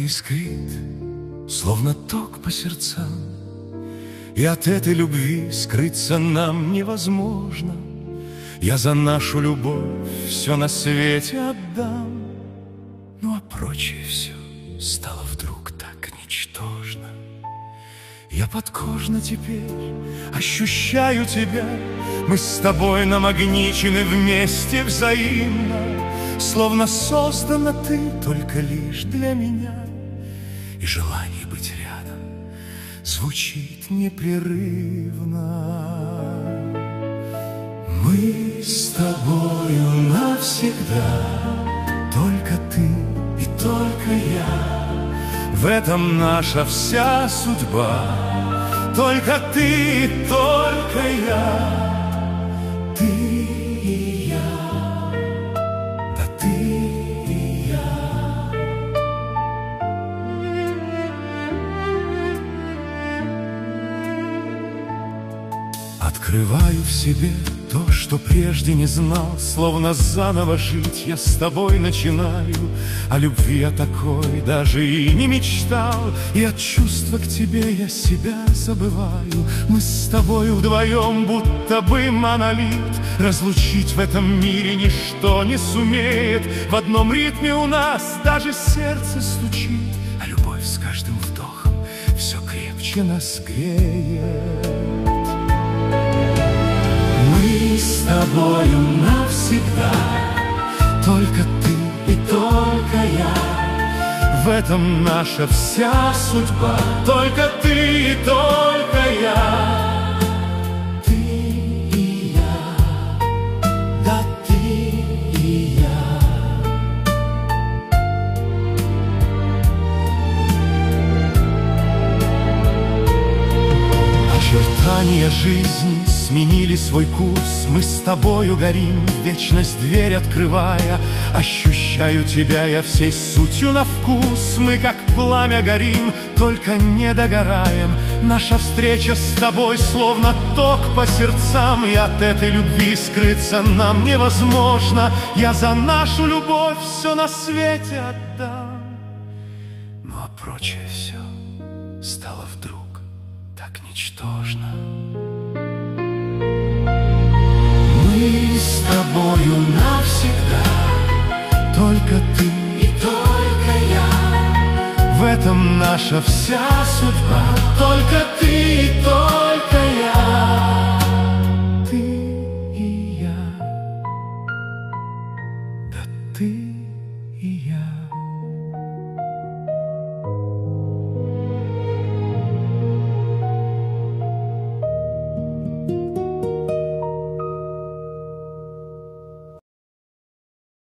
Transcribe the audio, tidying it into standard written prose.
искрит, словно ток по сердцам, и от этой любви скрыться нам невозможно. Я за нашу любовь все на свете отдам. Ну а прочее все стало вдруг так ничтожно. Я подкожно теперь ощущаю тебя. Мы с тобой намагничены вместе взаимно, словно создана ты только лишь для меня. И желание быть рядом звучит непрерывно. Мы с тобою навсегда, только ты и только я. В этом наша вся судьба, только ты и только я. Ты и я, да ты и я. Открываю в себе то, что прежде не знал, словно заново жить я с тобой начинаю. О любви я такой даже и не мечтал, и от чувства к тебе я себя забываю. Мы с тобою вдвоем будто бы монолит, разлучить в этом мире ничто не сумеет. В одном ритме у нас даже сердце стучит, а любовь с каждым вдохом все крепче нас греет. Мы с тобою навсегда, только ты и только я. В этом наша вся судьба, только ты и только я. Ты и я, да ты и я. Очертания жизни сменили свой курс, мы с тобою горим, вечность дверь открывая. Ощущаю тебя я всей сутью на вкус. Мы как пламя горим, только не догораем. Наша встреча с тобой словно ток по сердцам, и от этой любви скрыться нам невозможно. Я за нашу любовь все на свете отдам. Ну а прочее все стало вдруг так ничтожно. Мы с тобою навсегда, только ты и только я. В этом наша вся судьба,